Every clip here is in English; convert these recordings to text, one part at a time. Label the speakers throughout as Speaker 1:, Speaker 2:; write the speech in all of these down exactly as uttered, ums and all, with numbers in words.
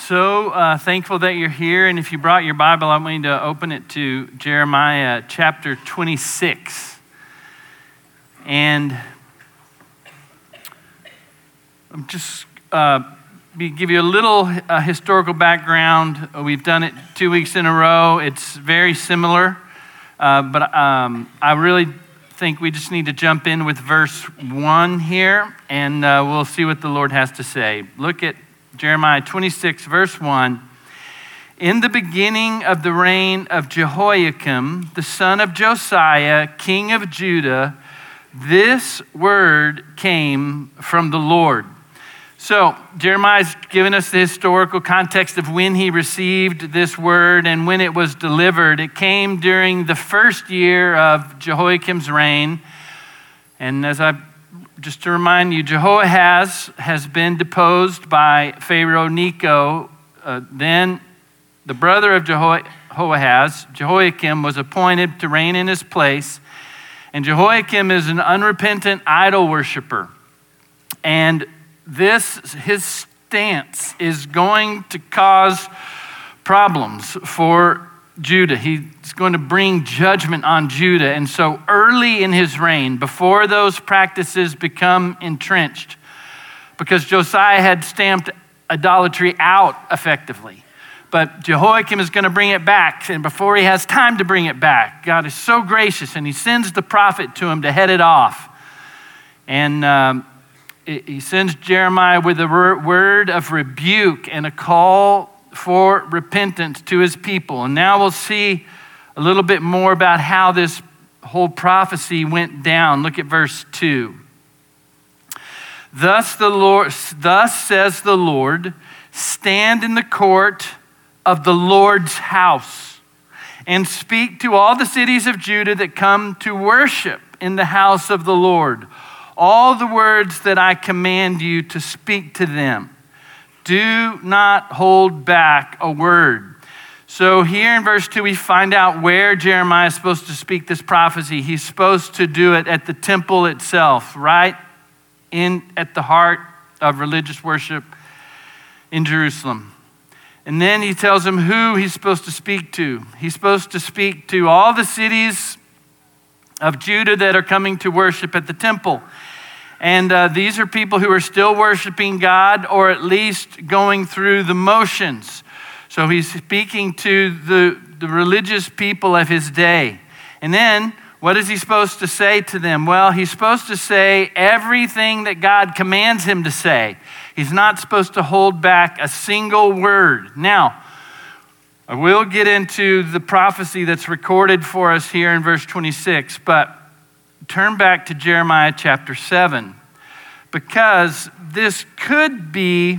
Speaker 1: So uh, thankful that you're here, and if you brought your Bible, I want you to open it to Jeremiah chapter twenty-six. And I'm just uh, give you a little uh, historical background. We've done it two weeks in a row. It's very similar, uh, but um, I really think we just need to jump in with verse one here, and uh, we'll see what the Lord has to say. Look at Jeremiah twenty-six, verse one. In the beginning of the reign of Jehoiakim, the son of Josiah, king of Judah, this word came from the Lord. So Jeremiah's given us the historical context of when he received this word and when it was delivered. It came during the first year of Jehoiakim's reign. And as I Just to remind you, Jehoahaz has been deposed by Pharaoh Necho. Uh, then the brother of Jehoahaz, Jehoiakim, was appointed to reign in his place. And Jehoiakim is an unrepentant idol worshiper. And this, his stance is going to cause problems for Judah. He's going to bring judgment on Judah. And so early in his reign, before those practices become entrenched, because Josiah had stamped idolatry out effectively, but Jehoiakim is going to bring it back. And before he has time to bring it back, God is so gracious, and he sends the prophet to him to head it off. And um, he sends Jeremiah with a word of rebuke and a call for repentance to his people. And now we'll see a little bit more about how this whole prophecy went down. Look at verse two. Thus the Lord, thus says the Lord, stand in the court of the Lord's house and speak to all the cities of Judah that come to worship in the house of the Lord, all the words that I command you to speak to them. Do not hold back a word. So here in verse two, we find out where Jeremiah is supposed to speak this prophecy. He's supposed to do it at the temple itself, right in at the heart of religious worship in Jerusalem. And then he tells him who he's supposed to speak to. He's supposed to speak to all the cities of Judah that are coming to worship at the temple. And uh, these are people who are still worshiping God, or at least going through the motions. So he's speaking to the, the religious people of his day. And then what is he supposed to say to them? Well, he's supposed to say everything that God commands him to say. He's not supposed to hold back a single word. Now, I will get into the prophecy that's recorded for us here in verse twenty-six, but turn back to Jeremiah chapter seven, because this could be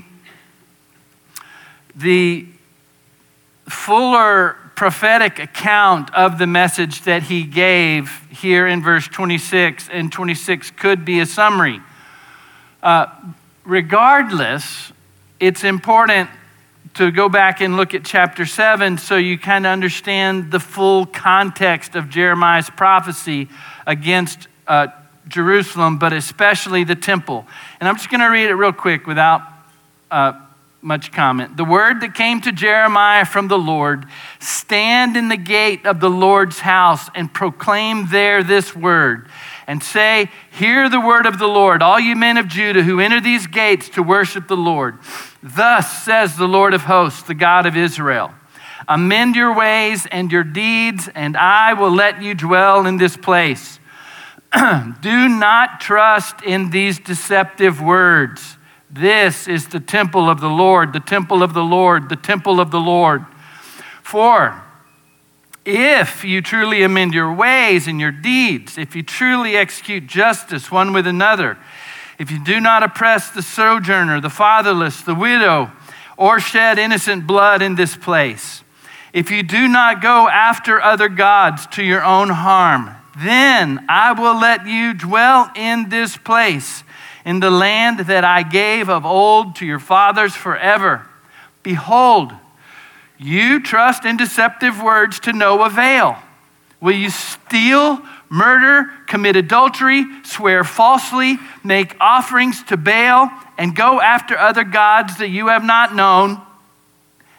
Speaker 1: the fuller prophetic account of the message that he gave here in verse twenty-six, and twenty-six could be a summary. Uh, regardless, it's important to go back and look at chapter seven so you kind of understand the full context of Jeremiah's prophecy against uh, Jerusalem, but especially the temple. And I'm just going to read it real quick without uh, much comment. The word that came to Jeremiah from the Lord, stand in the gate of the Lord's house and proclaim there this word, and say, hear the word of the Lord, all you men of Judah who enter these gates to worship the Lord. Thus says the Lord of hosts, the God of Israel, amend your ways and your deeds, and I will let you dwell in this place. Do not trust in these deceptive words. This is the temple of the Lord, the temple of the Lord, the temple of the Lord. For if you truly amend your ways and your deeds, if you truly execute justice one with another, if you do not oppress the sojourner, the fatherless, the widow, or shed innocent blood in this place, if you do not go after other gods to your own harm, then I will let you dwell in this place, in the land that I gave of old to your fathers forever. Behold, you trust in deceptive words to no avail. Will you steal, murder, commit adultery, swear falsely, make offerings to Baal, and go after other gods that you have not known?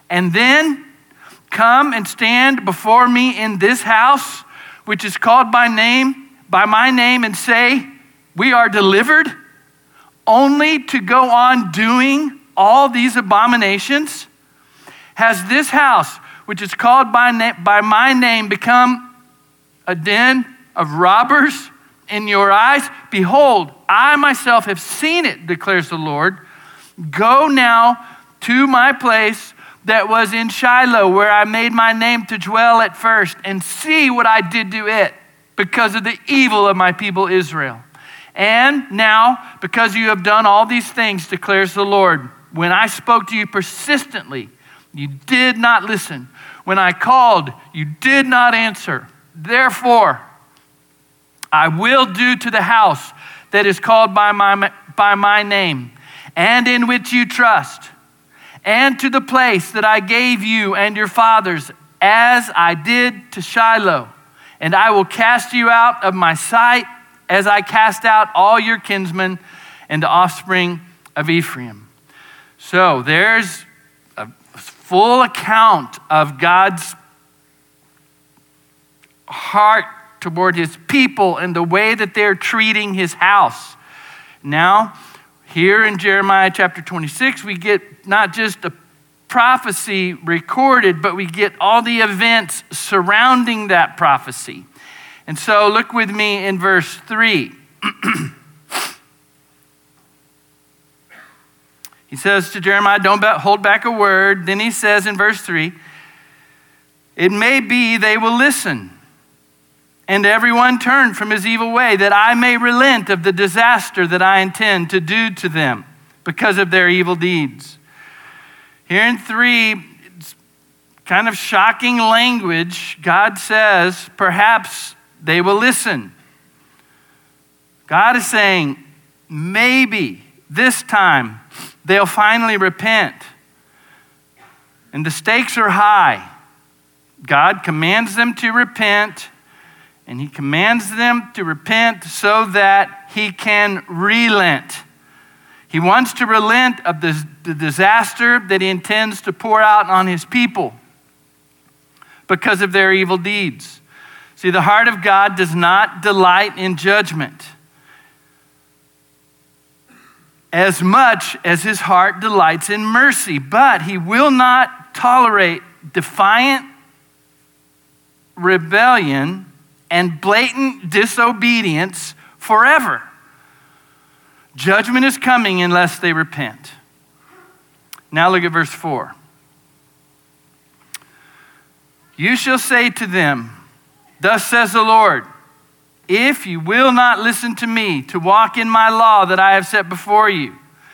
Speaker 1: and then come and stand before me in this house, which is called by name, by my name, and say, we are delivered, only to go on doing all these abominations? Has this house, which is called by, na- by my name, become a den of robbers in your eyes? Behold, I myself have seen it, declares the Lord. Go now to my place that was in Shiloh, where I made my name to dwell at first, and see what I did to it because of the evil of my people Israel. And now, because you have done all these things, declares the Lord, when I spoke to you persistently, you did not listen. When I called, you did not answer. Therefore, I will do to the house that is called by my, by my name, and in which you trust, and to the place that I gave you and your fathers, as I did to Shiloh. And I will cast you out of my sight, as I cast out all your kinsmen and the offspring of Ephraim. So there's a full account of God's heart toward his people and the way that they're treating his house. Now, here in Jeremiah chapter twenty-six, we get not just a prophecy recorded, but we get all the events surrounding that prophecy. And so look with me in verse three. He says to Jeremiah, don't hold back a word. Then he says in verse three, it may be they will listen, and everyone turn from his evil way, that I may relent of the disaster that I intend to do to them because of their evil deeds. Here in three, it's kind of shocking language. God says, perhaps they will listen. God is saying, maybe this time they'll finally repent. And the stakes are high. God commands them to repent, and he commands them to repent so that he can relent. He wants to relent of the, the disaster that he intends to pour out on his people because of their evil deeds. See, the heart of God does not delight in judgment as much as his heart delights in mercy, but he will not tolerate defiant rebellion and blatant disobedience forever. Judgment is coming unless they repent. Now look at verse four. You shall say to them, thus says the Lord, if you will not listen to me to walk in my law that I have set before you,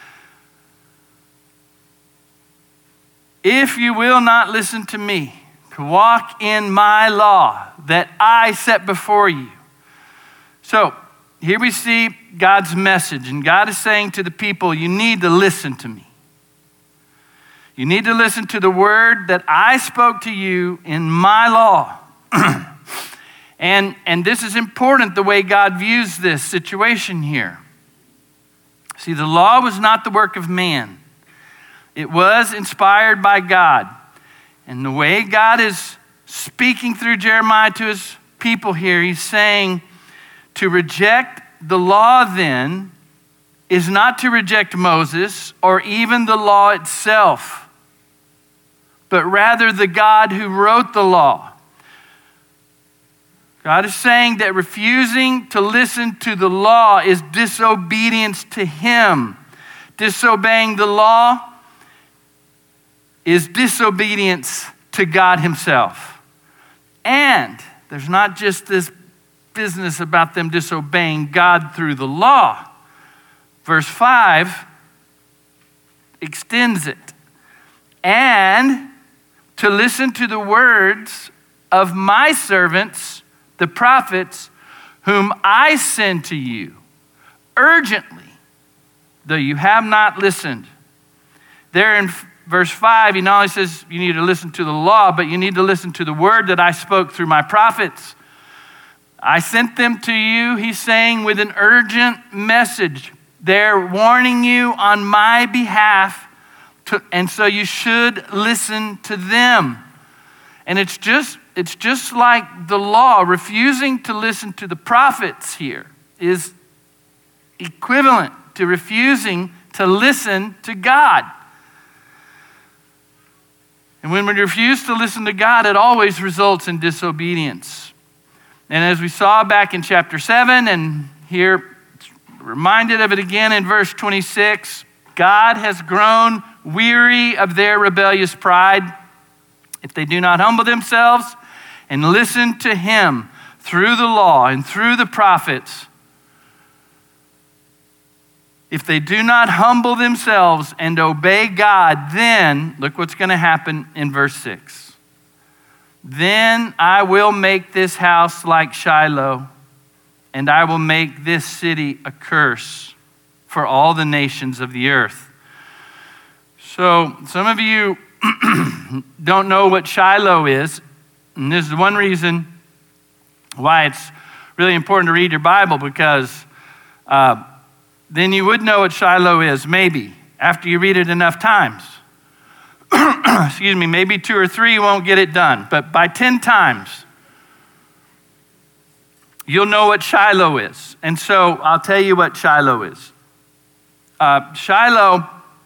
Speaker 1: if you will not listen to me to walk in my law that I set before you. So here we see God's message, and God is saying to the people, you need to listen to me. You need to listen to the word that I spoke to you in my law. and, and this is important, the way God views this situation here. See, the law was not the work of man. It was inspired by God. And the way God is speaking through Jeremiah to his people here, he's saying to reject the law then is not to reject Moses or even the law itself, but rather the God who wrote the law. God is saying that refusing to listen to the law is disobedience to him. Disobeying the law is disobedience to God himself. And there's not just this business about them disobeying God through the law. Verse five extends it. And to listen to the words of my servants, the prophets, whom I send to you urgently, though you have not listened. There in verse five, he not only says you need to listen to the law, but you need to listen to the word that I spoke through my prophets. I sent them to you, he's saying, with an urgent message. They're warning you on my behalf to, and so you should listen to them. And it's just, it's just like the law. Refusing to listen to the prophets here is equivalent to refusing to listen to God. And when we refuse to listen to God, it always results in disobedience. And as we saw back in chapter seven, and here reminded of it again in verse twenty-six, God has grown weary of their rebellious pride. If they do not humble themselves and listen to him through the law and through the prophets, if they do not humble themselves and obey God, then, look what's going to happen in verse six. Then I will make this house like Shiloh, and I will make this city a curse for all the nations of the earth. So some of you don't know what Shiloh is, and this is one reason why it's really important to read your Bible, because uh, then you would know what Shiloh is, maybe, after you read it enough times. Excuse me, maybe two or three won't get it done, but by ten times, you'll know what Shiloh is. And so I'll tell you what Shiloh is. Uh, Shiloh,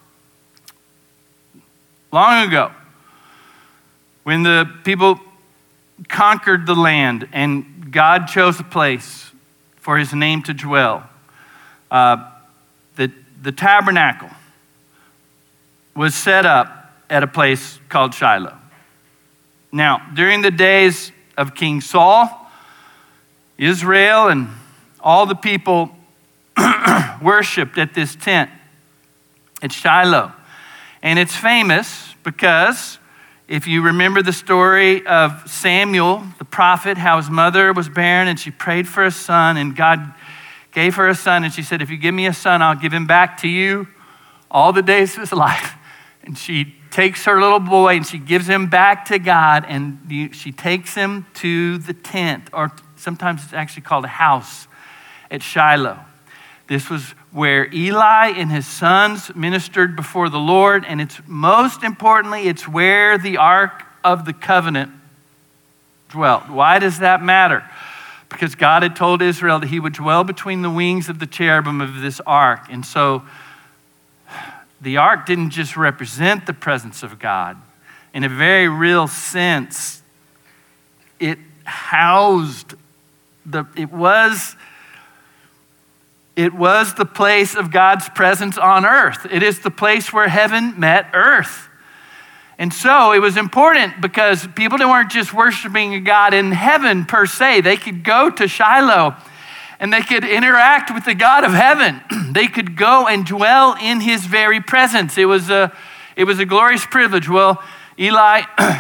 Speaker 1: long ago, when the people conquered the land and God chose a place for his name to dwell, uh, the, the tabernacle was set up at a place called Shiloh. Now, during the days of King Saul, Israel and all the people worshiped at this tent at Shiloh. And it's famous because if you remember the story of Samuel, the prophet, how his mother was barren and she prayed for a son, and God gave her a son, and she said, if you give me a son, I'll give him back to you all the days of his life. And she takes her little boy and she gives him back to God, and she takes him to the tent, or sometimes it's actually called a house at Shiloh. This was where Eli and his sons ministered before the Lord, and it's most importantly, it's where the Ark of the Covenant dwelt. Why does that matter? Because God had told Israel that he would dwell between the wings of the cherubim of this ark. And so the ark didn't just represent the presence of God. In a very real sense, it housed the, it was, it was the place of God's presence on earth. It is the place where heaven met earth. And so it was important because people weren't just worshiping a God in heaven per se. They could go to Shiloh and they could interact with the God of heaven. They could go and dwell in his very presence. It was a, it was a glorious privilege. Well, Eli,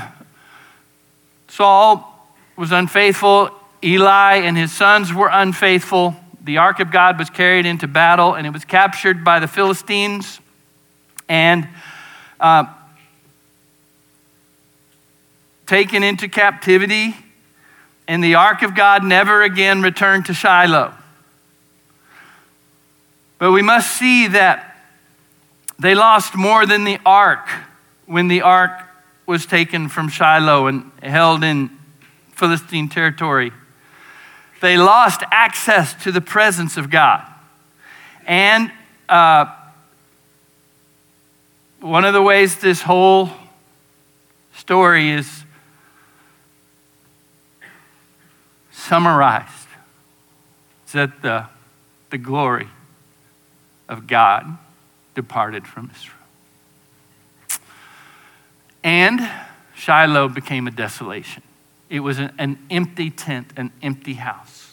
Speaker 1: Saul was unfaithful. Eli and his sons were unfaithful. The ark of God was carried into battle, and it was captured by the Philistines. And uh, taken into captivity, and the ark of God never again returned to Shiloh. But we must see that they lost more than the ark when the ark was taken from Shiloh and held in Philistine territory. They lost access to the presence of God. And uh, one of the ways this whole story is summarized is that the, the glory of God departed from Israel. And Shiloh became a desolation. It was an, an empty tent, an empty house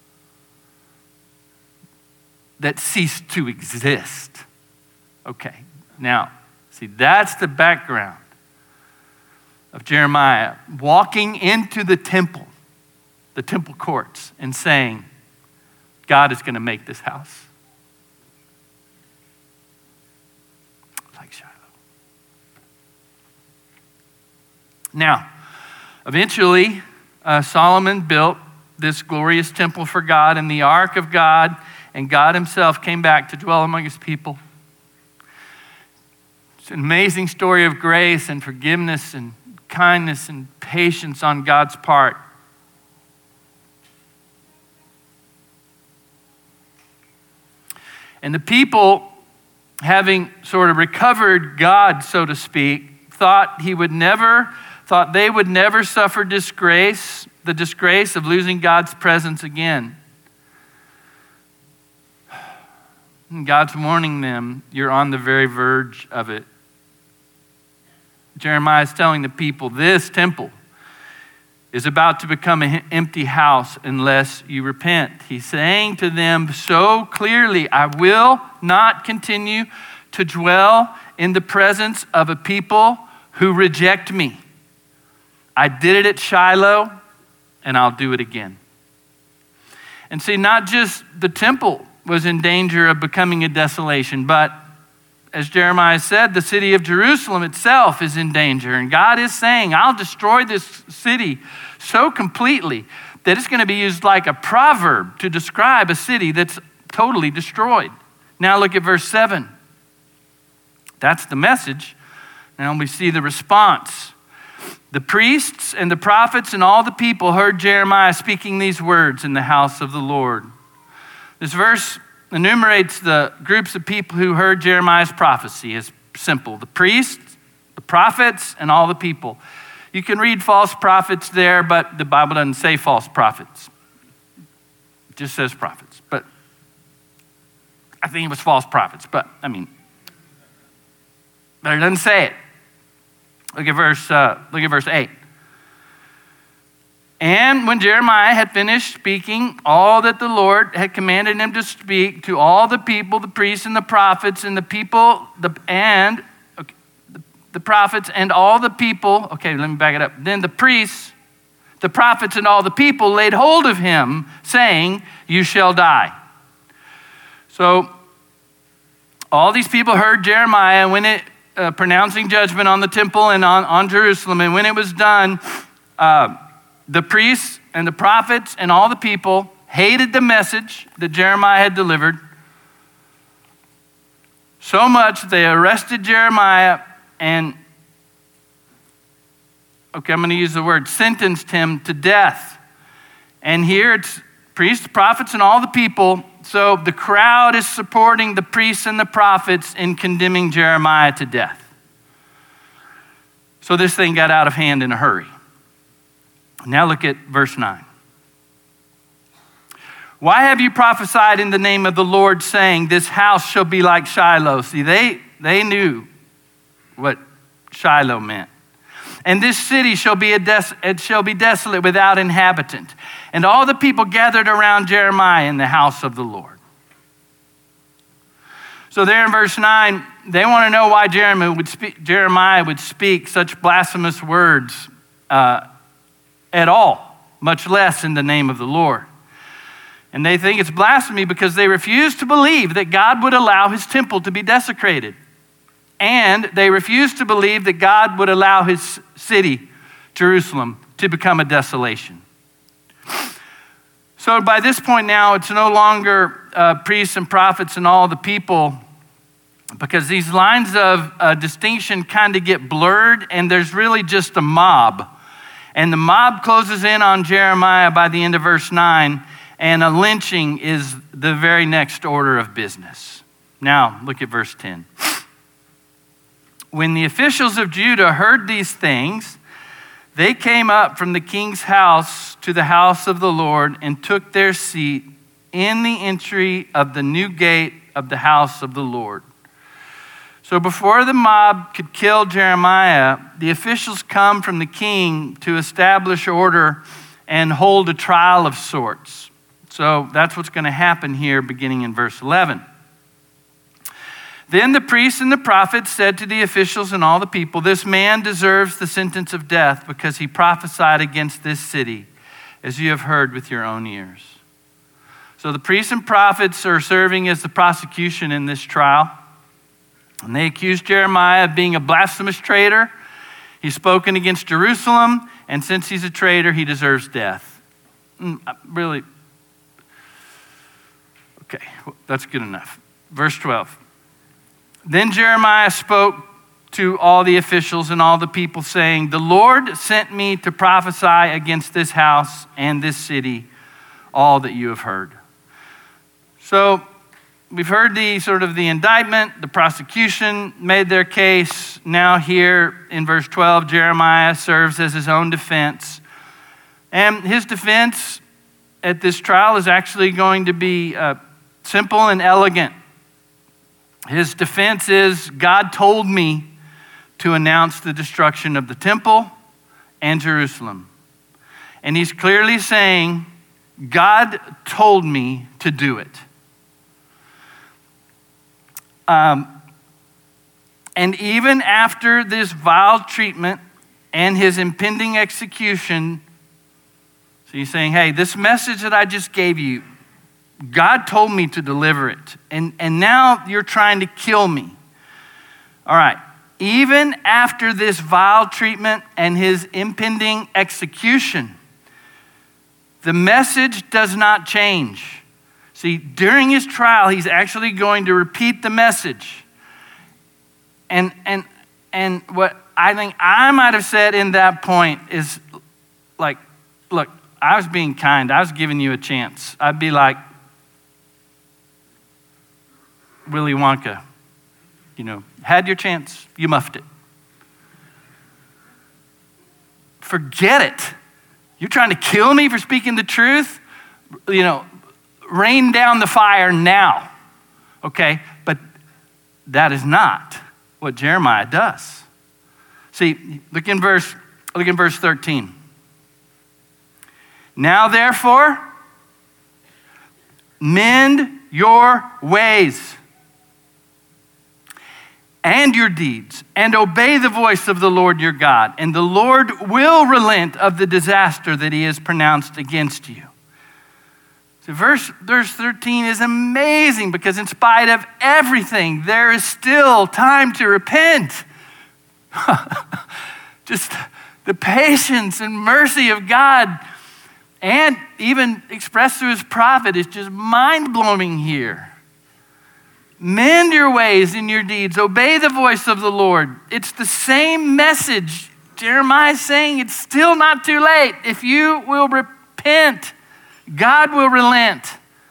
Speaker 1: that ceased to exist. Okay, now, see, that's the background of Jeremiah walking into the temple, the temple courts, and saying, God is going to make this house like Shiloh. Now, eventually, uh, Solomon built this glorious temple for God, and the ark of God, and God himself came back to dwell among his people. It's an amazing story of grace and forgiveness and kindness and patience on God's part. And the people, having sort of recovered God, so to speak, thought he would never, thought they would never suffer disgrace, the disgrace of losing God's presence again. And God's warning them, you're on the very verge of it. Jeremiah is telling the people, this temple is about to become an empty house unless you repent. He's saying to them so clearly, I will not continue to dwell in the presence of a people who reject me. I did it at Shiloh, and I'll do it again. And see, not just the temple was in danger of becoming a desolation, but as Jeremiah said, the city of Jerusalem itself is in danger. And God is saying, I'll destroy this city so completely that it's going to be used like a proverb to describe a city that's totally destroyed. Now look at verse seven. That's the message. Now we see the response. The priests and the prophets and all the people heard Jeremiah speaking these words in the house of the Lord. This verse enumerates the groups of people who heard Jeremiah's prophecy. It's simple. The priests, the prophets, and all the people. You can read false prophets there, but the Bible doesn't say false prophets. It just says prophets. But I think it was false prophets, but I mean, but it doesn't say it. Look at verse, uh, look at verse eight. And when Jeremiah had finished speaking all that the Lord had commanded him to speak to all the people, the priests and the prophets and the people, the, and okay, the, the prophets and all the people, okay, let me back it up. Then the priests, the prophets and all the people laid hold of him, saying, you shall die. So all these people heard Jeremiah when it, uh, pronouncing judgment on the temple and on, on Jerusalem. And when it was done, uh, the priests and the prophets and all the people hated the message that Jeremiah had delivered so much they arrested Jeremiah and, okay, I'm going to use the word, sentenced him to death. And here it's priests, prophets, and all the people. So the crowd is supporting the priests and the prophets in condemning Jeremiah to death. So this thing got out of hand in a hurry. Now look at verse nine. Why have you prophesied in the name of the Lord, saying, this house shall be like Shiloh? See, they, they knew what Shiloh meant. And this city shall be, a des- it shall be desolate without inhabitant. And all the people gathered around Jeremiah in the house of the Lord. So there in verse nine, they want to know why Jeremiah would speak, Jeremiah would speak such blasphemous words uh, at all, much less in the name of the Lord. And they think it's blasphemy because they refuse to believe that God would allow his temple to be desecrated. And they refuse to believe that God would allow his city, Jerusalem, to become a desolation. So by this point now, it's no longer uh, priests and prophets and all the people, because these lines of uh, distinction kind of get blurred, and there's really just a mob. And the mob closes in on Jeremiah by the end of verse nine, and a lynching is the very next order of business. Now, look at verse ten. When the officials of Judah heard these things, they came up from the king's house to the house of the Lord and took their seat in the entry of the new gate of the house of the Lord. So before the mob could kill Jeremiah, the officials come from the king to establish order and hold a trial of sorts. So that's what's going to happen here beginning in verse eleven. Then the priests and the prophets said to the officials and all the people, this man deserves the sentence of death because he prophesied against this city, as you have heard with your own ears. So the priests and prophets are serving as the prosecution in this trial. And they accused Jeremiah of being a blasphemous traitor. He's spoken against Jerusalem, and since he's a traitor, he deserves death. Really? Okay, that's good enough. Verse twelve. Then Jeremiah spoke to all the officials and all the people, saying, "The Lord sent me to prophesy against this house and this city, all that you have heard." So we've heard the sort of the indictment, the prosecution made their case. Now here in verse twelve, Jeremiah serves as his own defense. And his defense at this trial is actually going to be uh, simple and elegant. His defense is, God told me to announce the destruction of the temple and Jerusalem. And he's clearly saying, God told me to do it. Um, and even after this vile treatment and his impending execution, so he's saying, hey, this message that I just gave you, God told me to deliver it. And, and now you're trying to kill me. All right. Even after this vile treatment and his impending execution, the message does not change. See, during his trial, he's actually going to repeat the message. And, and, and what I think I might have said in that point is like, look, I was being kind. I was giving you a chance. I'd be like Willy Wonka. You know, had your chance, you muffed it. Forget it. You're trying to kill me for speaking the truth? You know, rain down the fire now. Okay? But that is not what Jeremiah does. See, look in verse, look in verse thirteen. Now therefore, mend your ways and your deeds, and obey the voice of the Lord your God, and the Lord will relent of the disaster that he has pronounced against you. So verse, verse thirteen is amazing because in spite of everything, there is still time to repent. Just the patience and mercy of God, and even expressed through his prophet, is just mind-blowing here. Mend your ways and your deeds. Obey the voice of the Lord. It's the same message. Jeremiah is saying it's still not too late. If you will repent, God will relent.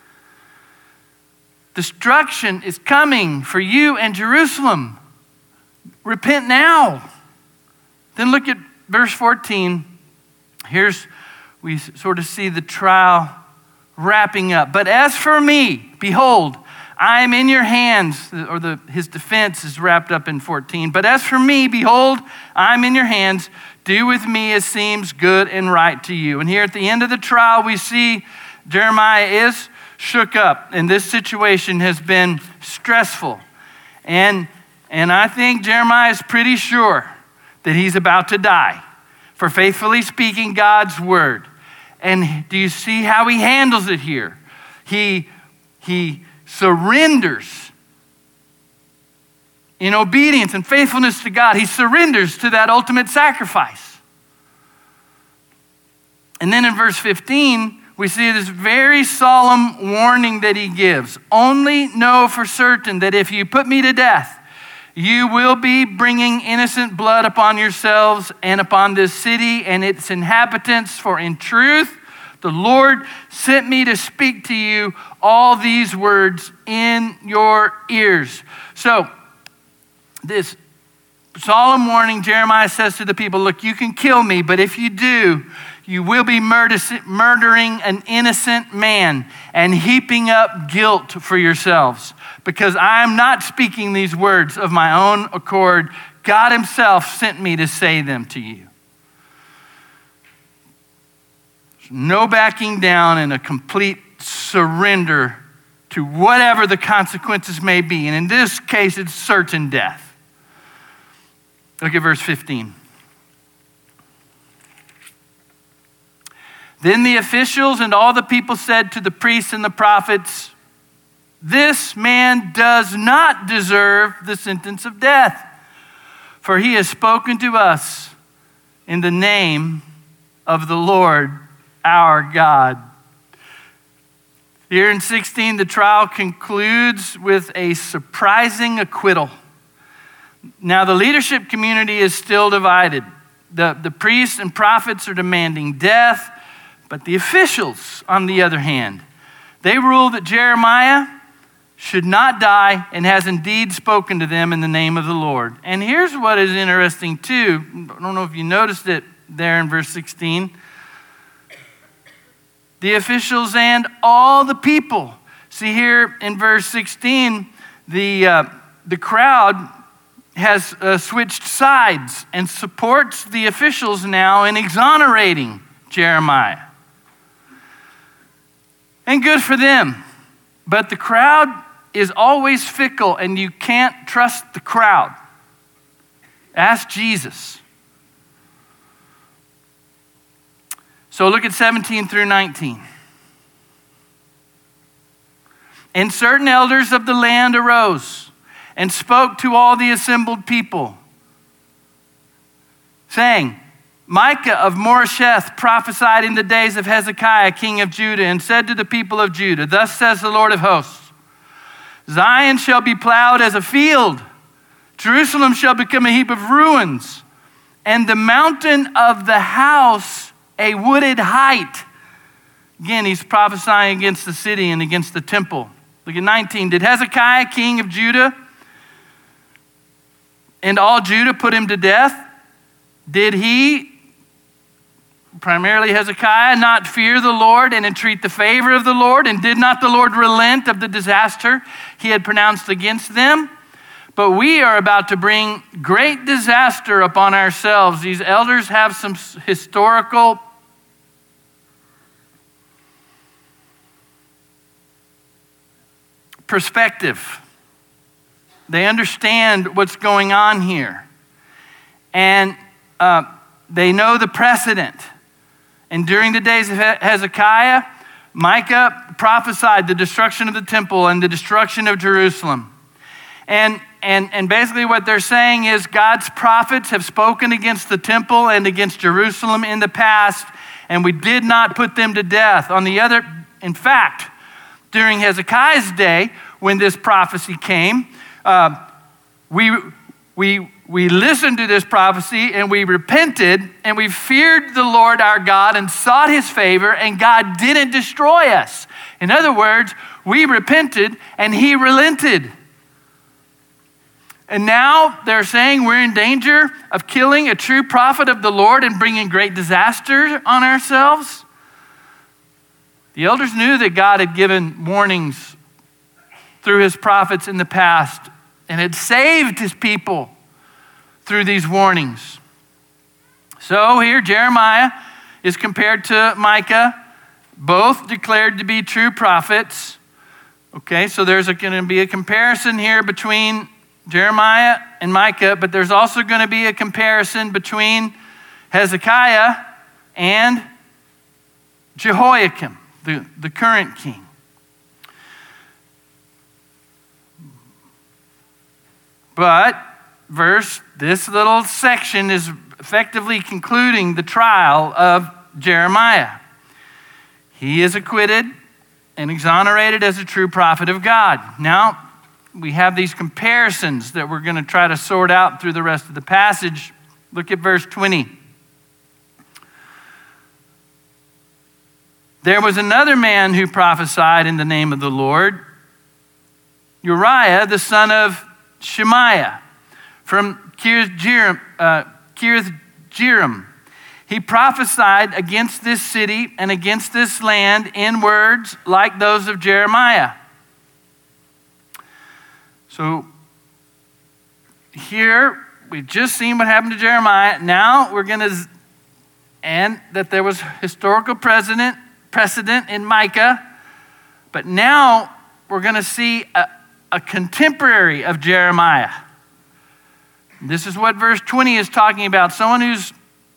Speaker 1: Destruction is coming for you and Jerusalem. Repent now. Then look at verse fourteen. Here's, we sort of see the trial wrapping up. But as for me, behold, I am in your hands, or the, his defense is wrapped up in fourteen. But as for me, behold, I am in your hands. Do with me as seems good and right to you. And here at the end of the trial, we see Jeremiah is shook up, and this situation has been stressful. And, and I think Jeremiah is pretty sure that he's about to die for faithfully speaking God's word. And do you see how he handles it here? He, he surrenders in obedience and faithfulness to God. He surrenders to that ultimate sacrifice. And then in verse fifteen, we see this very solemn warning that he gives. Only know for certain that if you put me to death, you will be bringing innocent blood upon yourselves and upon this city and its inhabitants, for in truth, the Lord sent me to speak to you all these words in your ears. So, this solemn warning, Jeremiah says to the people, look, you can kill me, but if you do, you will be murdering an innocent man and heaping up guilt for yourselves, because I am not speaking these words of my own accord. God himself sent me to say them to you. No backing down and a complete surrender to whatever the consequences may be. And in this case, it's certain death. Look at verse fifteen. Then the officials and all the people said to the priests and the prophets, this man does not deserve the sentence of death, for he has spoken to us in the name of the Lord our God. Here in sixteen, the trial concludes with a surprising acquittal. Now the leadership community is still divided. The, the priests and prophets are demanding death, but the officials, on the other hand, they rule that Jeremiah should not die and has indeed spoken to them in the name of the Lord. And here's what is interesting too. I don't know if you noticed it there in verse sixteen. The officials and all the people. See here in verse sixteen, the, uh, the crowd has uh, switched sides and supports the officials now in exonerating Jeremiah. And good for them. But the crowd is always fickle, and you can't trust the crowd. Ask Jesus. So look at seventeen through nineteen. And certain elders of the land arose and spoke to all the assembled people, saying, Micah of Moresheth prophesied in the days of Hezekiah, king of Judah, and said to the people of Judah, thus says the Lord of hosts, Zion shall be plowed as a field, Jerusalem shall become a heap of ruins, and the mountain of the house a wooded height. Again, he's prophesying against the city and against the temple. Look at nineteen. Did Hezekiah, king of Judah, and all Judah put him to death? Did he, primarily Hezekiah, not fear the Lord and entreat the favor of the Lord? And did not the Lord relent of the disaster he had pronounced against them? But we are about to bring great disaster upon ourselves. These elders have some historical perspective. They understand what's going on here. And uh, they know the precedent. And during the days of Hezekiah, Micah prophesied the destruction of the temple and the destruction of Jerusalem. And, and, and basically what they're saying is God's prophets have spoken against the temple and against Jerusalem in the past, and we did not put them to death. On the other, in fact, during Hezekiah's day, when this prophecy came, uh, we, we, we listened to this prophecy and we repented and we feared the Lord our God and sought his favor, and God didn't destroy us. In other words, we repented and he relented. And now they're saying we're in danger of killing a true prophet of the Lord and bringing great disaster on ourselves. The elders knew that God had given warnings through his prophets in the past and had saved his people through these warnings. So here Jeremiah is compared to Micah, both declared to be true prophets. Okay, so there's going to be a comparison here between Jeremiah and Micah, but there's also going to be a comparison between Hezekiah and Jehoiakim, the, the current king. But verse, this little section is effectively concluding the trial of Jeremiah. He is acquitted and exonerated as a true prophet of God. Now, we have these comparisons that we're going to try to sort out through the rest of the passage. Look at verse twenty. There was another man who prophesied in the name of the Lord, Uriah, the son of Shemaiah, from Kiriath uh, Jearim. He prophesied against this city and against this land in words like those of Jeremiah. So here we've just seen what happened to Jeremiah. Now we're going to, and that there was historical precedent, precedent in Micah, but now we're going to see a, a contemporary of Jeremiah. This is what verse twenty is talking about. Someone who's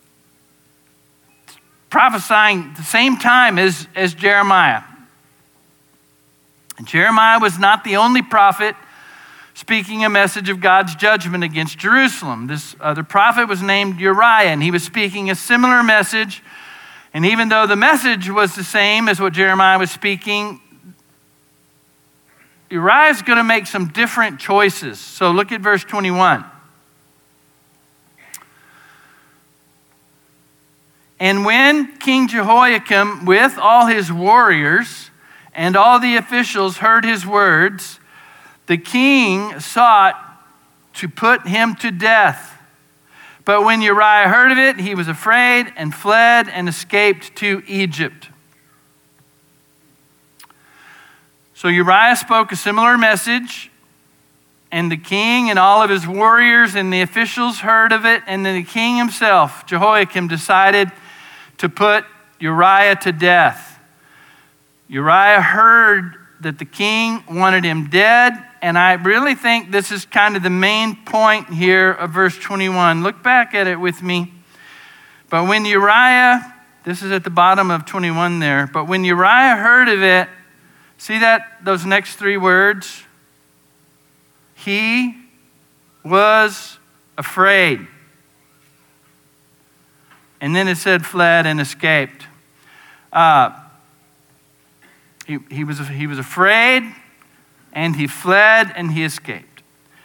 Speaker 1: prophesying at the same time as, as Jeremiah. And Jeremiah was not the only prophet speaking a message of God's judgment against Jerusalem. This other prophet was named Uriah, and he was speaking a similar message. And even though the message was the same as what Jeremiah was speaking, Uriah is going to make some different choices. So look at verse twenty-one. And when King Jehoiakim, with all his warriors and all the officials, heard his words, the king sought to put him to death. But when Uriah heard of it, he was afraid and fled and escaped to Egypt. So Uriah spoke a similar message, and the king and all of his warriors and the officials heard of it, and then the king himself, Jehoiakim, decided to put Uriah to death. Uriah heard that the king wanted him dead, and I really think this is kind of the main point here of verse twenty-one. Look back at it with me. But when Uriah, this is at the bottom of twenty-one there, but when Uriah heard of it, see that, those next three words? He was afraid. And then it said fled and escaped. Uh, he, he, was, he was afraid, and he fled, and he escaped.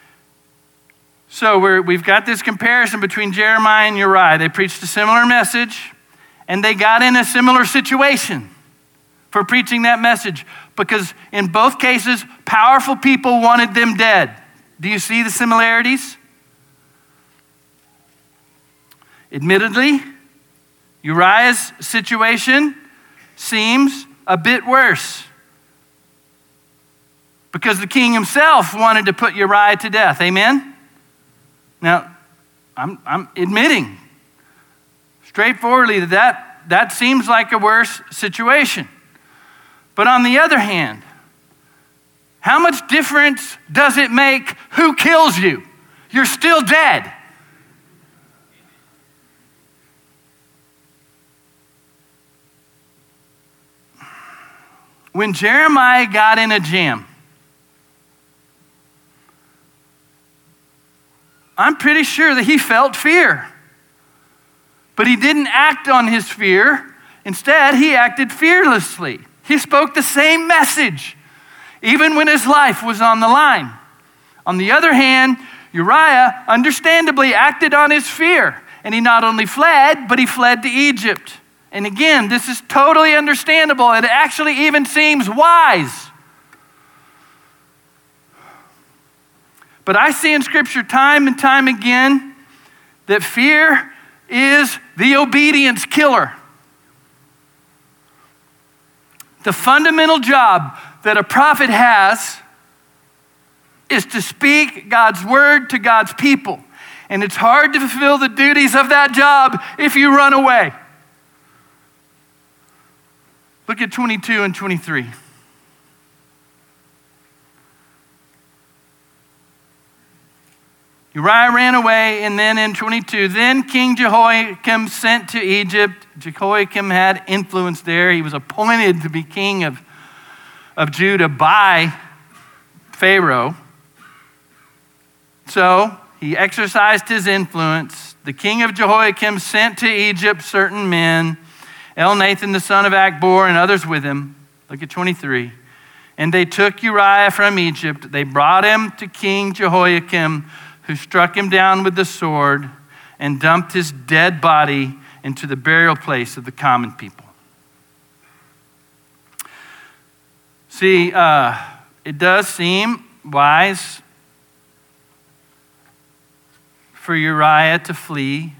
Speaker 1: So we're, we've got this comparison between Jeremiah and Uriah. They preached a similar message, and they got in a similar situation for preaching that message, because in both cases, powerful people wanted them dead. Do you see the similarities? Admittedly, Uriah's situation seems a bit worse, because the king himself wanted to put Uriah to death. Amen? Now, I'm, I'm admitting straightforwardly that, that that seems like a worse situation. But on the other hand, how much difference does it make who kills you? You're still dead. When Jeremiah got in a jam, I'm pretty sure that he felt fear. But he didn't act on his fear. Instead, he acted fearlessly. He spoke the same message, even when his life was on the line. On the other hand, Uriah understandably acted on his fear, and he not only fled, but he fled to Egypt. And again, this is totally understandable. It actually even seems wise. But I see in Scripture time and time again that fear is the obedience killer. The fundamental job that a prophet has is to speak God's word to God's people. And it's hard to fulfill the duties of that job if you run away. Look at twenty-two and twenty-three. Uriah ran away, and then in twenty-two, then King Jehoiakim sent to Egypt. Jehoiakim had influence there. He was appointed to be king of, of Judah by Pharaoh. So he exercised his influence. The king of Jehoiakim sent to Egypt certain men, Elnathan the son of Akbor and others with him. Look at twenty-three. And they took Uriah from Egypt. They brought him to King Jehoiakim, who struck him down with the sword and dumped his dead body into the burial place of the common people. See, uh, it does seem wise for Uriah to flee.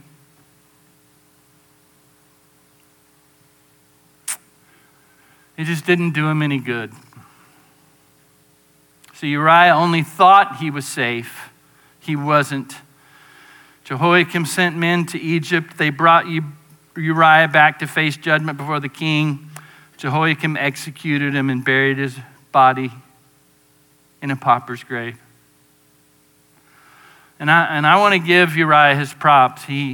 Speaker 1: It just didn't do him any good. So Uriah only thought he was safe. He wasn't. Jehoiakim sent men to Egypt. They brought Uriah back to face judgment before the king. Jehoiakim executed him and buried his body in a pauper's grave. And I, and I want to give Uriah his props. He,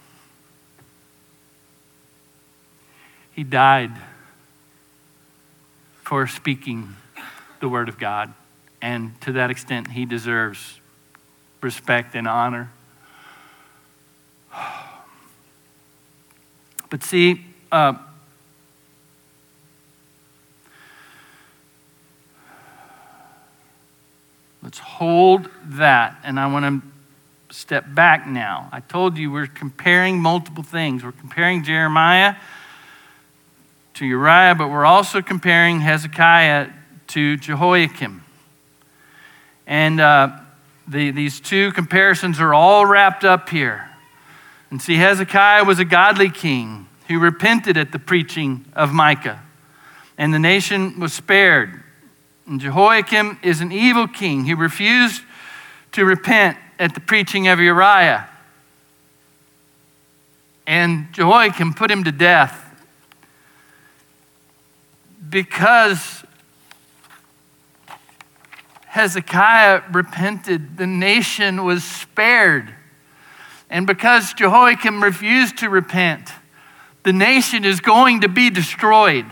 Speaker 1: he died for speaking the word of God. And to that extent, he deserves respect and honor. But see, uh, let's hold that, and I want to step back now. I told you we're comparing multiple things. We're comparing Jeremiah to Uriah, but we're also comparing Hezekiah to Jehoiakim. And uh, the, these two comparisons are all wrapped up here. And see, Hezekiah was a godly king who repented at the preaching of Micah, and the nation was spared. And Jehoiakim is an evil king who refused to repent at the preaching of Uriah. And Jehoiakim put him to death because Hezekiah repented, the nation was spared. And because Jehoiakim refused to repent, the nation is going to be destroyed.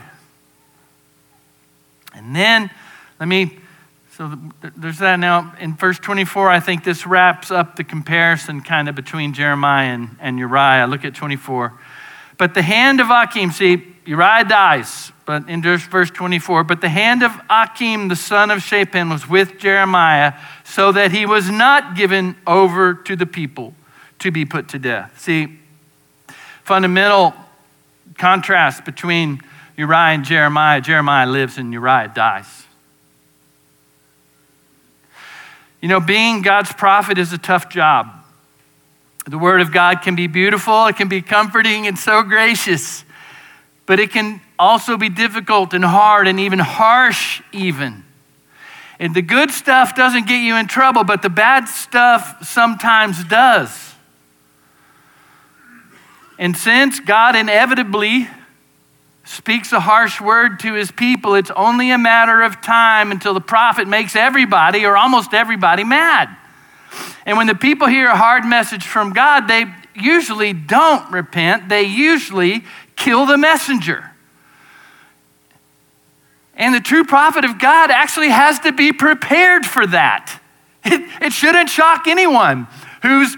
Speaker 1: And then, let me, so there's that now. In verse twenty-four, I think this wraps up the comparison kind of between Jeremiah and, and Uriah. Look at twenty-four. But the hand of Achim, see, Uriah dies, but in verse twenty-four, but the hand of Achim, the son of Shaphan, was with Jeremiah, so that he was not given over to the people to be put to death. See, fundamental contrast between Uriah and Jeremiah. Jeremiah lives and Uriah dies. You know, being God's prophet is a tough job. The word of God can be beautiful, it can be comforting and so gracious, but it can also be difficult and hard and even harsh even. And the good stuff doesn't get you in trouble, but the bad stuff sometimes does. And since God inevitably speaks a harsh word to his people, it's only a matter of time until the prophet makes everybody or almost everybody mad. And when the people hear a hard message from God, they usually don't repent. They usually kill the messenger. And the true prophet of God actually has to be prepared for that. It, it shouldn't shock anyone who's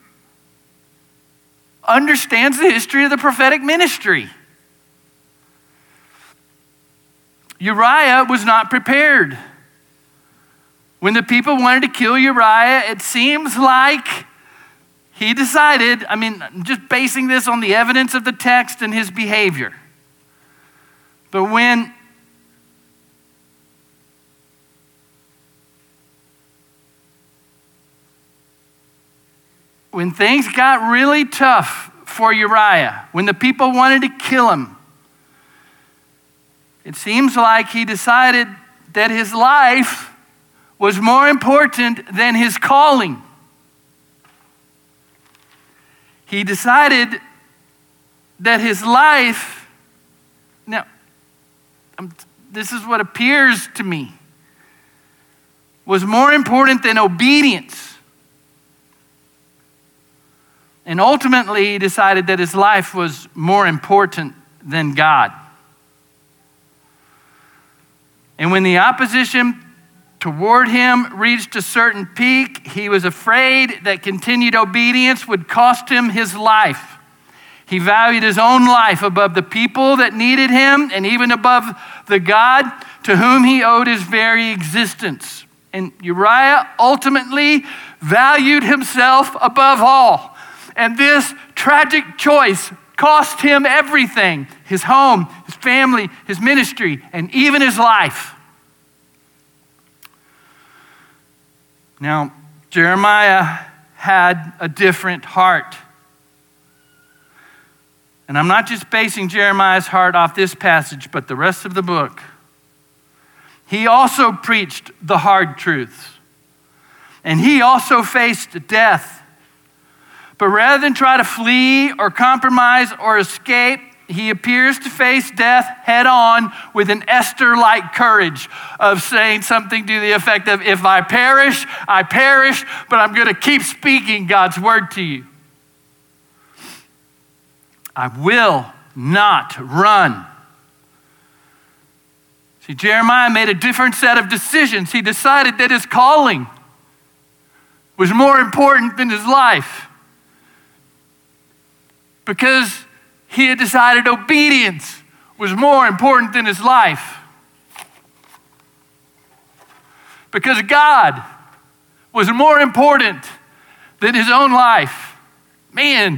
Speaker 1: understands the history of the prophetic ministry. Uriah was not prepared. When the people wanted to kill Uriah, it seems like he decided, I mean, I'm just basing this on the evidence of the text and his behavior. But when When things got really tough for Uriah, when the people wanted to kill him, it seems like he decided that his life was more important than his calling. He decided that his life, now, um, this is what appears to me, was more important than obedience. And ultimately, he decided that his life was more important than God. And when the opposition toward him reached a certain peak, he was afraid that continued obedience would cost him his life. He valued his own life above the people that needed him and even above the God to whom he owed his very existence. And Uriah ultimately valued himself above all. And this tragic choice cost him everything: his home, his family, his ministry, and even his life. Now, Jeremiah had a different heart. And I'm not just basing Jeremiah's heart off this passage, but the rest of the book. He also preached the hard truths. And he also faced death. But rather than try to flee or compromise or escape, he appears to face death head on with an Esther-like courage of saying something to the effect of, if I perish, I perish, but I'm going to keep speaking God's word to you. I will not run. See, Jeremiah made a different set of decisions. He decided that his calling was more important than his life, because he had decided obedience was more important than his life. Because God was more important than his own life. Man.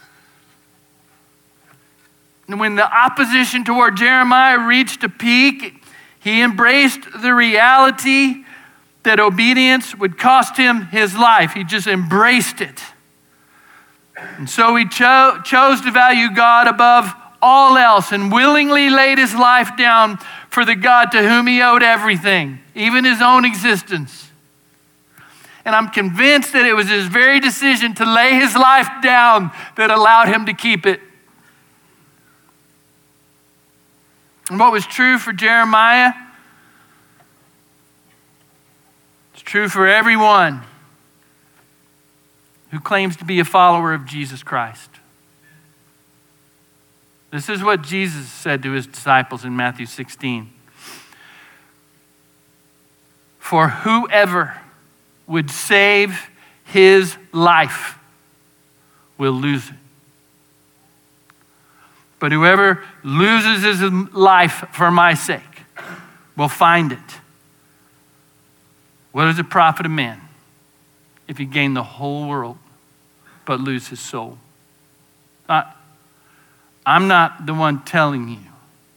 Speaker 1: And when the opposition toward Jeremiah reached a peak, he embraced the reality that obedience would cost him his life. He just embraced it. And so he cho- chose to value God above all else and willingly laid his life down for the God to whom he owed everything, even his own existence. And I'm convinced that it was his very decision to lay his life down that allowed him to keep it. And what was true for Jeremiah, it's true for everyone who claims to be a follower of Jesus Christ. This is what Jesus said to his disciples in Matthew sixteen. For whoever would save his life will lose it. But whoever loses his life for my sake will find it. What does it profit a man if he gain the whole world but lose his soul? Uh, I'm not the one telling you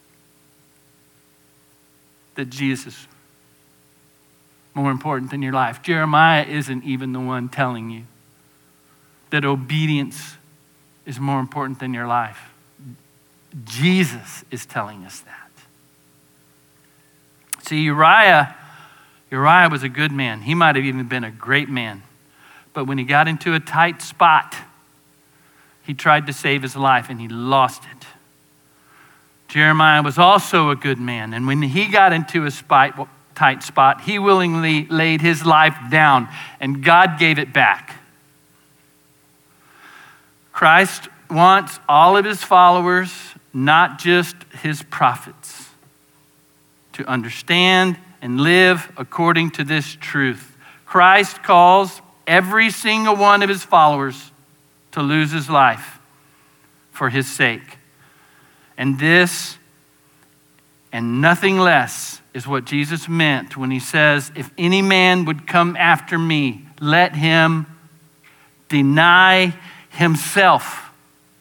Speaker 1: that Jesus is more important than your life. Jeremiah isn't even the one telling you that obedience is more important than your life. Jesus is telling us that. See, Uriah, Uriah was a good man. He might have even been a great man. But when he got into a tight spot, he tried to save his life and he lost it. Jeremiah was also a good man. And when he got into a spot, tight spot, he willingly laid his life down and God gave it back. Christ wants all of his followers, not just his prophets, to understand and live according to this truth. Christ calls every single one of his followers to lose his life for his sake. And this and nothing less is what Jesus meant when he says, if any man would come after me, let him deny himself,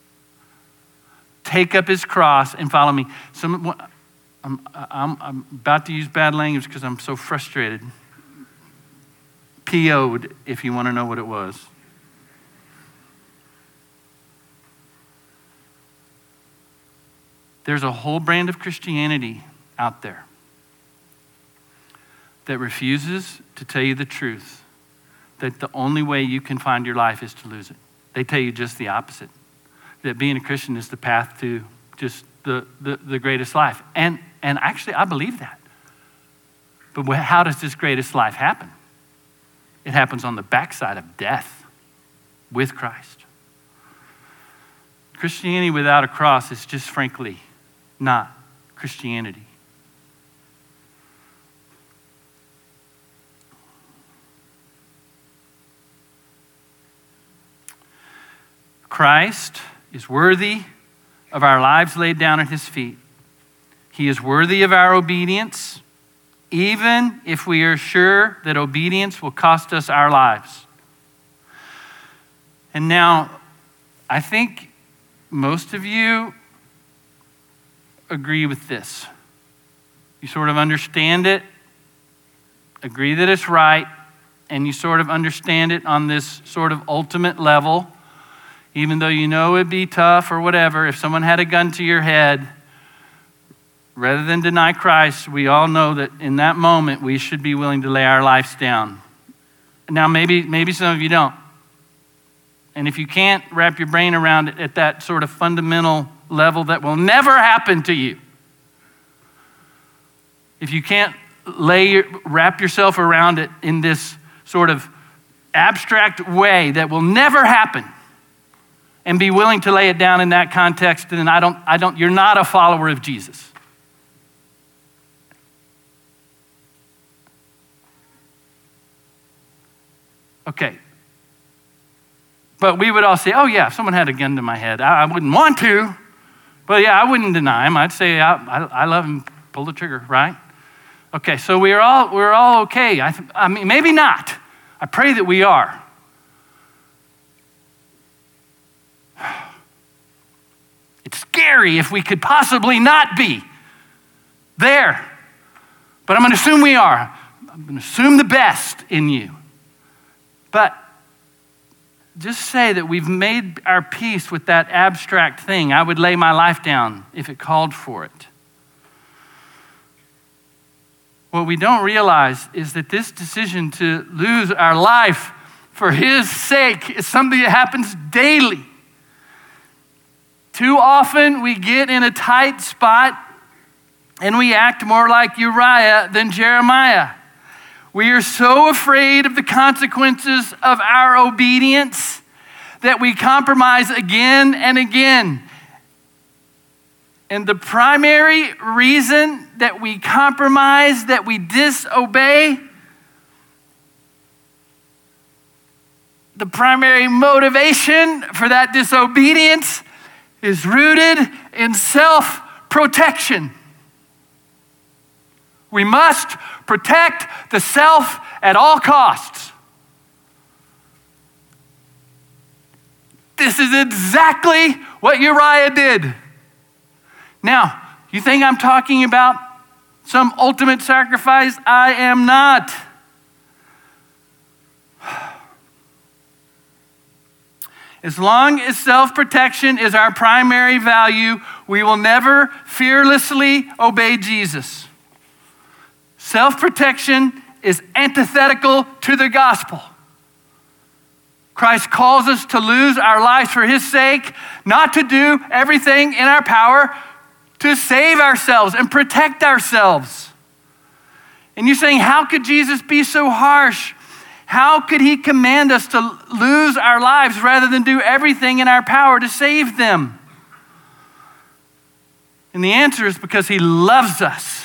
Speaker 1: take up his cross and follow me. Some, I'm, I'm, I'm about to use bad language because I'm so frustrated. P O'd, if you want to know what it was. There's a whole brand of Christianity out there that refuses to tell you the truth, that the only way you can find your life is to lose it. They tell you just the opposite, that being a Christian is the path to just the, the, the greatest life. And, and actually, I believe that. But how does this greatest life happen? It happens on the backside of death with Christ. Christianity without a cross is just frankly not Christianity. Christ is worthy of our lives laid down at his feet. He is worthy of our obedience, even if we are sure that obedience will cost us our lives. And now, I think most of you agree with this. You sort of understand it, agree that it's right, and you sort of understand it on this sort of ultimate level. Even though you know it'd be tough or whatever, if someone had a gun to your head, rather than deny Christ, we all know that in that moment we should be willing to lay our lives down. Now maybe, maybe some of you don't. And if you can't wrap your brain around it at that sort of fundamental level that will never happen to you, if you can't lay your, wrap yourself around it in this sort of abstract way that will never happen, and be willing to lay it down in that context, then I don't, I don't, you're not a follower of Jesus. Okay. But we would all say, oh yeah, if someone had a gun to my head, I, I wouldn't want to, but yeah, I wouldn't deny him. I'd say, I, I, I love him, pull the trigger, right? Okay, so we're all, we're all okay. I, th- I mean, maybe not. I pray that we are. It's scary if we could possibly not be there. But I'm going to assume we are. I'm going to assume the best in you. But just say that we've made our peace with that abstract thing. I would lay my life down if it called for it. What we don't realize is that this decision to lose our life for his sake is something that happens daily. Too often we get in a tight spot and we act more like Uriah than Jeremiah. We are so afraid of the consequences of our obedience that we compromise again and again. And the primary reason that we compromise, that we disobey, the primary motivation for that disobedience is rooted in self-protection. We must protect the self at all costs. This is exactly what Uriah did. Now, you think I'm talking about some ultimate sacrifice? I am not. As long as self-protection is our primary value, we will never fearlessly obey Jesus. Self-protection is antithetical to the gospel. Christ calls us to lose our lives for his sake, not to do everything in our power to save ourselves and protect ourselves. And you're saying, how could Jesus be so harsh? How could he command us to lose our lives rather than do everything in our power to save them? And the answer is because he loves us.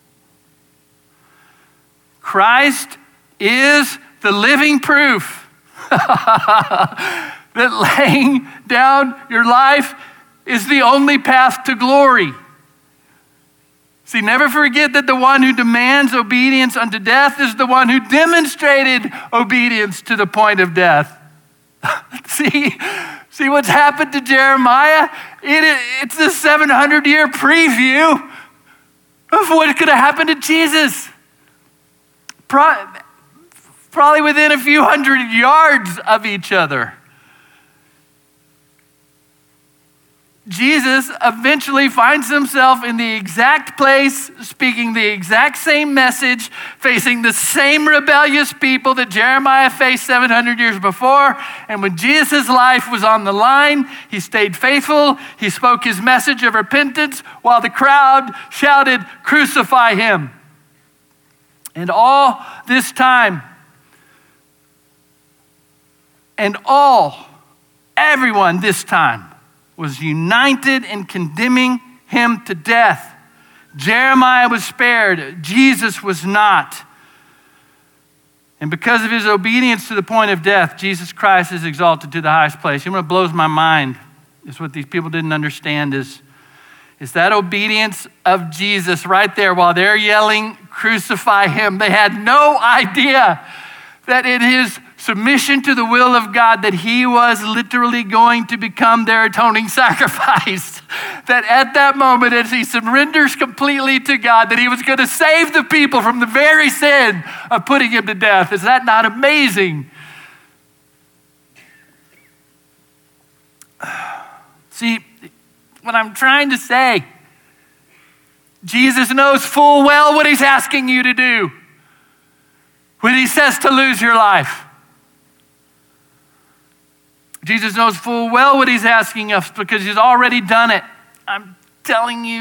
Speaker 1: Christ is the living proof that laying down your life is the only path to glory. See, never forget that the one who demands obedience unto death is the one who demonstrated obedience to the point of death. see, see what's happened to Jeremiah? It, it's a seven hundred year preview of what could have happened to Jesus. Pro- probably within a few hundred yards of each other. Jesus eventually finds himself in the exact place, speaking the exact same message, facing the same rebellious people that Jeremiah faced seven hundred years before. And when Jesus' life was on the line, he stayed faithful. He spoke his message of repentance while the crowd shouted, "Crucify him." And all this time, and all, everyone this time, was united in condemning him to death. Jeremiah was spared. Jesus was not. And because of his obedience to the point of death, Jesus Christ is exalted to the highest place. You know what blows my mind is what these people didn't understand is, is that obedience of Jesus right there while they're yelling, "Crucify him." They had no idea that in his submission to the will of God, that he was literally going to become their atoning sacrifice. That at that moment, as he surrenders completely to God, that he was going to save the people from the very sin of putting him to death. Is that not amazing? See, what I'm trying to say, Jesus knows full well what he's asking you to do when he says to lose your life. Jesus knows full well what he's asking us because he's already done it. I'm telling you.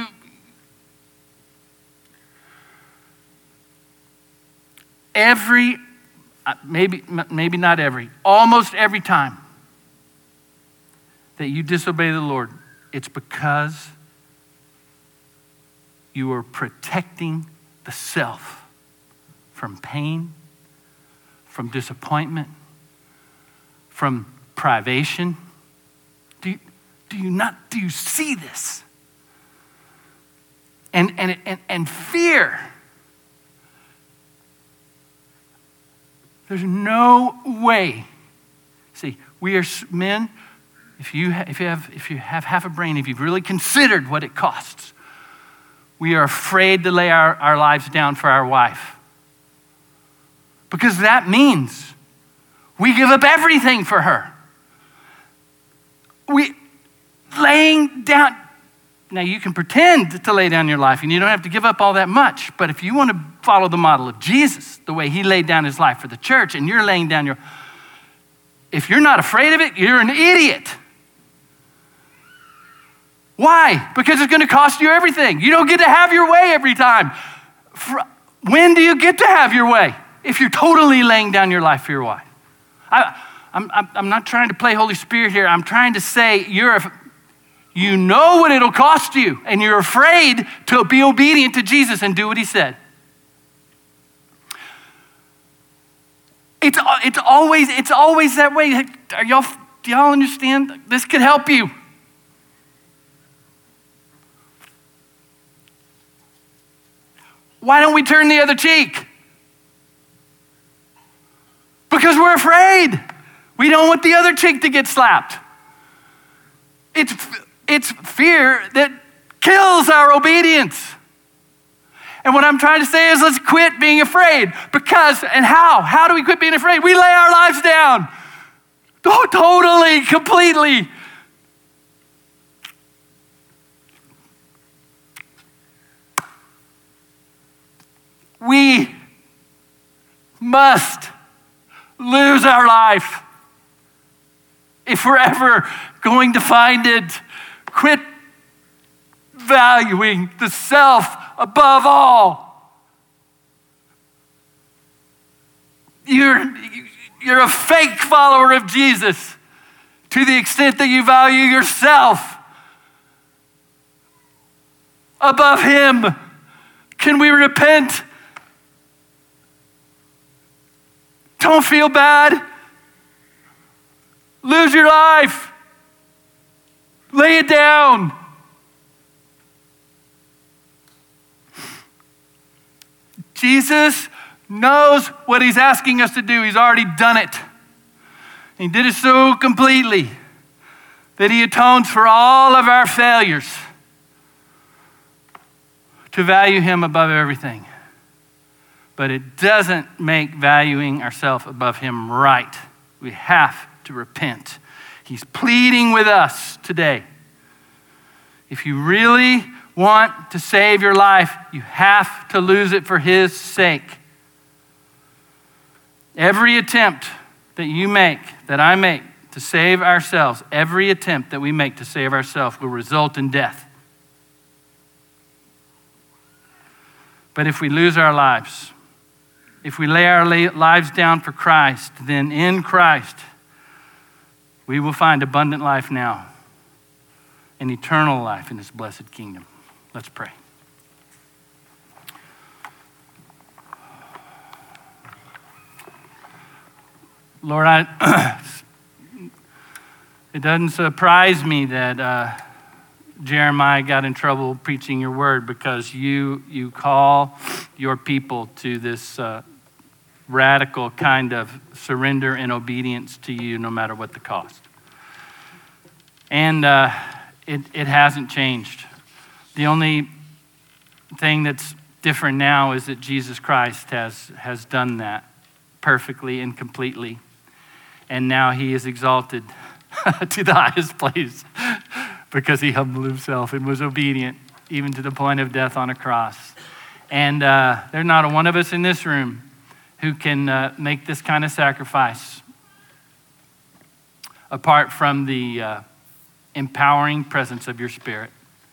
Speaker 1: Every, maybe, maybe not every, almost every time that you disobey the Lord, it's because you are protecting the self from pain, from disappointment, from privation. Do you, do you not, do you see this? And, and, and, and fear. There's no way. See, we are men if you, ha- if you have, if you have half a brain, if you've really considered what it costs, we are afraid to lay our, our lives down for our wife. Because that means we give up everything for her. We laying down, now you can pretend to lay down your life and you don't have to give up all that much, but if you want to follow the model of Jesus, the way he laid down his life for the church, and you're laying down your, if you're not afraid of it, you're an idiot. Why? Because it's going to cost you everything. You don't get to have your way every time. When do you get to have your way? If you're totally laying down your life for your wife. I, I'm, I'm not trying to play Holy Spirit here. I'm trying to say you're, you know what it'll cost you, and you're afraid to be obedient to Jesus and do what he said. It's, it's, always, it's always that way. Are y'all, do y'all understand? This could help you. Why don't we turn the other cheek? Because we're afraid. We don't want the other cheek to get slapped. It's, it's fear that kills our obedience. And what I'm trying to say is let's quit being afraid. Because, and how? How do we quit being afraid? We lay our lives down. Oh, totally, completely. We must lose our life if we're ever going to find it. Quit valuing the self above all. You're, you're a fake follower of Jesus to the extent that you value yourself above him. Can we repent? Don't feel bad. Lose your life. Lay it down. Jesus knows what he's asking us to do. He's already done it. He did it so completely that he atones for all of our failures to value him above everything. But it doesn't make valuing ourselves above him right. We have to repent. He's pleading with us today. If you really want to save your life, you have to lose it for his sake. Every attempt that you make, that I make to save ourselves, every attempt that we make to save ourselves will result in death. But if we lose our lives, if we lay our lives down for Christ, then in Christ, we will find abundant life now and eternal life in his blessed kingdom. Let's pray. Lord, I, it doesn't surprise me that uh, Jeremiah got in trouble preaching your word, because you you call your people to this uh, radical kind of surrender and obedience to you no matter what the cost. And uh, it, it hasn't changed. The only thing that's different now is that Jesus Christ has, has done that perfectly and completely. And now he is exalted to the highest place because he humbled himself and was obedient even to the point of death on a cross. And uh, there's not a one of us in this room who can uh, make this kind of sacrifice apart from the uh, empowering presence of your Spirit.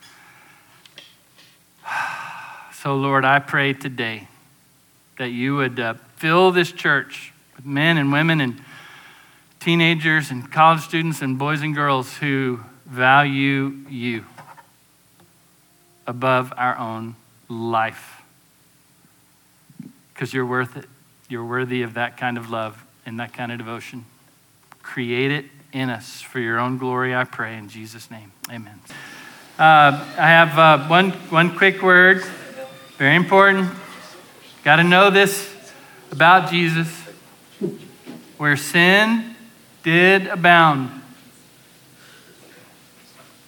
Speaker 1: So, Lord, I pray today that you would uh, fill this church with men and women and teenagers and college students and boys and girls who value you above our own life. Because you're worth it. You're worthy of that kind of love and that kind of devotion. Create it in us for your own glory, I pray, in Jesus' name. Amen. Uh, I have uh, one, one quick word, very important. Got to know this about Jesus. Where sin did abound,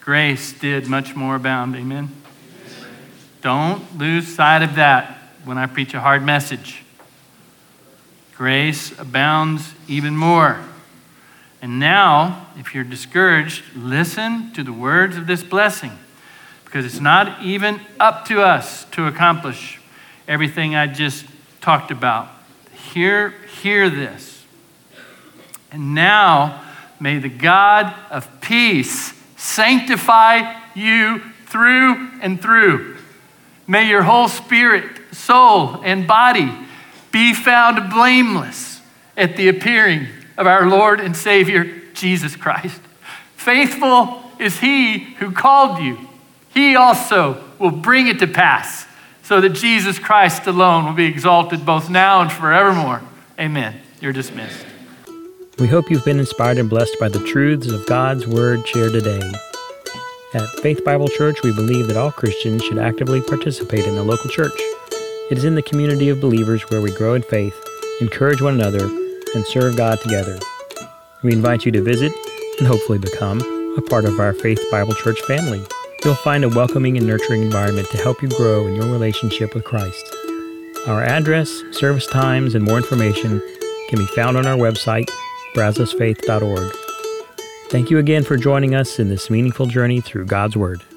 Speaker 1: grace did much more abound. Amen? Don't lose sight of that when I preach a hard message. Grace abounds even more. And now, if you're discouraged, listen to the words of this blessing, because it's not even up to us to accomplish everything I just talked about. Hear, hear this. And now, may the God of peace sanctify you through and through. May your whole spirit, soul, and body be found blameless at the appearing of our Lord and Savior, Jesus Christ. Faithful is he who called you. He also will bring it to pass, so that Jesus Christ alone will be exalted both now and forevermore. Amen. You're dismissed.
Speaker 2: We hope you've been inspired and blessed by the truths of God's Word shared today. At Faith Bible Church, we believe that all Christians should actively participate in the local church. It is in the community of believers where we grow in faith, encourage one another, and serve God together. We invite you to visit and hopefully become a part of our Faith Bible Church family. You'll find a welcoming and nurturing environment to help you grow in your relationship with Christ. Our address, service times, and more information can be found on our website, brazos faith dot org. Thank you again for joining us in this meaningful journey through God's Word.